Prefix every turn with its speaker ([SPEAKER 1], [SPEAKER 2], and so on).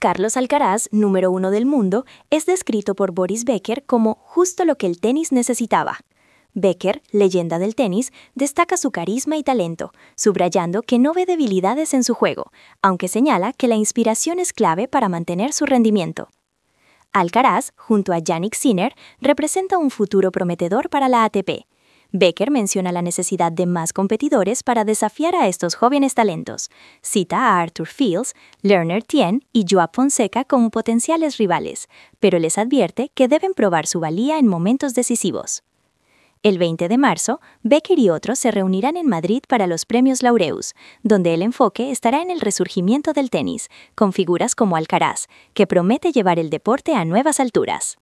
[SPEAKER 1] Carlos Alcaraz, número 1 del mundo, es descrito por Boris Becker como justo lo que el tenis necesitaba. Becker, leyenda del tenis, destaca su carisma y talento, subrayando que no ve debilidades en su juego, aunque señala que la inspiración es clave para mantener su rendimiento. Alcaraz, junto a Jannik Sinner, representa un futuro prometedor para la ATP. Becker menciona la necesidad de más competidores para desafiar a estos jóvenes talentos. Cita a Arthur Fields, Lerner Tien y Joao Fonseca como potenciales rivales, pero les advierte que deben probar su valía en momentos decisivos. El 20 de marzo, Becker y otros se reunirán en Madrid para los Premios Laureus, donde el enfoque estará en el resurgimiento del tenis, con figuras como Alcaraz, que promete llevar el deporte a nuevas alturas.